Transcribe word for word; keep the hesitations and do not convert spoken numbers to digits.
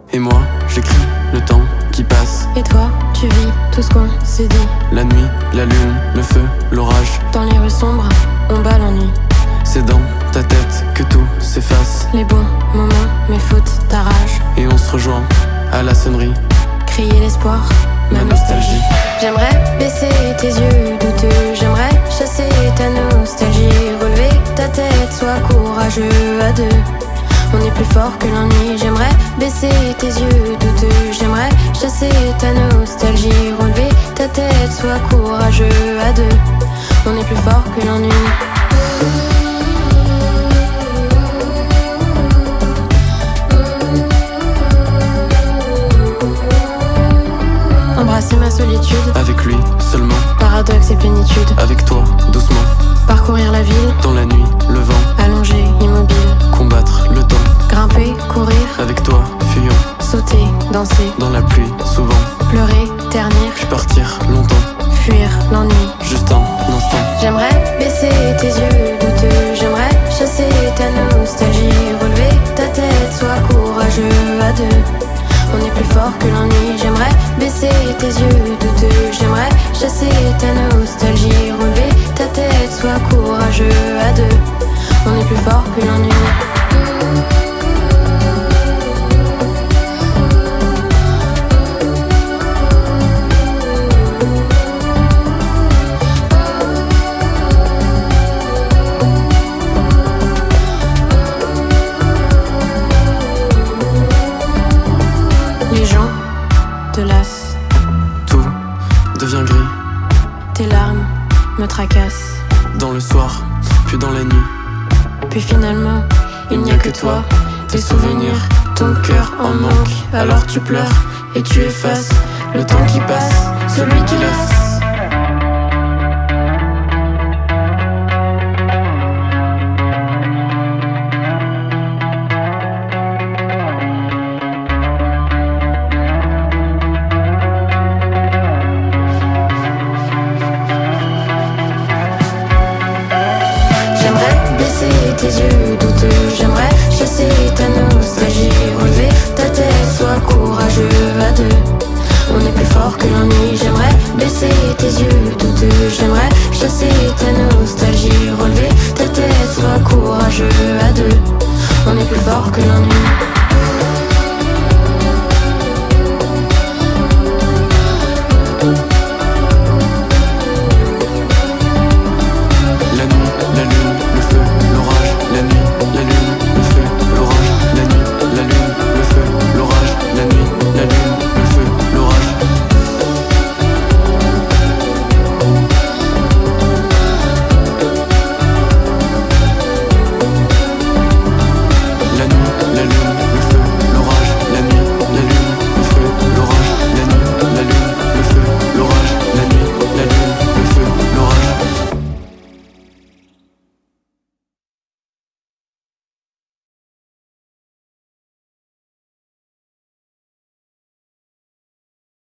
Et moi, j'écris le temps qui passe. Et toi, tu vis tout ce qu'on s'est dit. La nuit, la lune, le feu, l'orage. Dans les rues sombres, on bat l'ennui. C'est dans ta tête que tout s'efface. Les bons moments, mes fautes, ta rage. Et on se rejoint à la sonnerie. Crier l'espoir, ma, ma nostalgie. nostalgie. J'aimerais baisser tes yeux douteux. J'aimerais chasser ta nostalgie. Relever ta tête, sois courageux à deux. On est plus fort que l'ennui. J'aimerais baisser tes yeux douteux. J'aimerais chasser ta nostalgie. Relever ta tête, sois courageux à deux. On est plus fort que l'ennui. Embrasser ma solitude. Avec lui seulement. Paradoxe et plénitude. Avec toi, doucement. Parcourir la ville. Dans la nuit, le vent. Allongé, immobile. Combattre le temps. Grimper, courir. Avec toi, fuyant. Sauter, danser. Dans la pluie, souvent. Pleurer, ternir. Puis partir longtemps. Fuir l'ennui. Juste un instant. J'aimerais baisser tes yeux douteux. J'aimerais chasser ta nostalgie. Relever ta tête, sois courageux à deux. On est plus fort que l'ennui. J'aimerais baisser tes yeux douteux. J'aimerais chasser ta nostalgie. Relever ta tête, sois courageux à deux. On est plus fort que l'ennui. Les gens te lassent. Tout devient gris. Tes larmes me tracassent. Dans le soir, puis dans la nuit. Puis finalement, il n'y a que toi, tes souvenirs, ton cœur en manque. Alors tu pleures et tu effaces le temps qui passe, celui qui lasse. J'aimerais baisser tes yeux douteux. J'aimerais chasser ta nostalgie. Relever ta tête, sois courageux à deux. On est plus fort que l'ennui. J'aimerais baisser tes yeux douteux. J'aimerais chasser ta nostalgie. Relever ta tête, sois courageux à deux. On est plus fort que l'ennui.